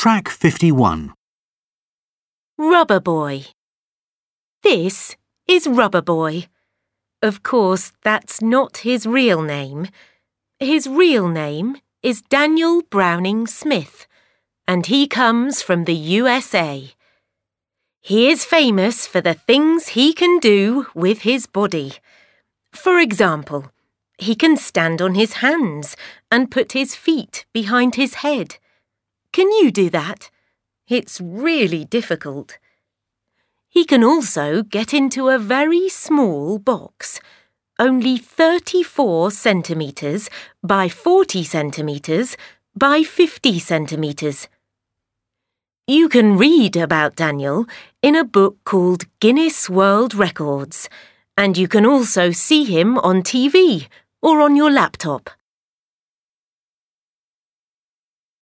Track 51. Rubber Boy. This is Rubber Boy. Of course, that's not his real name. His real name is Daniel Browning Smith, and he comes from the USA. He is famous for the things he can do with his body. For example, he can stand on his hands and put his feet behind his head. Can you do that? It's really difficult. He can also get into a very small box, only 34 centimetres by 40 centimetres by 50 centimetres. You can read about Daniel in a book called Guinness World Records, and you can also see him on TV or on your laptop.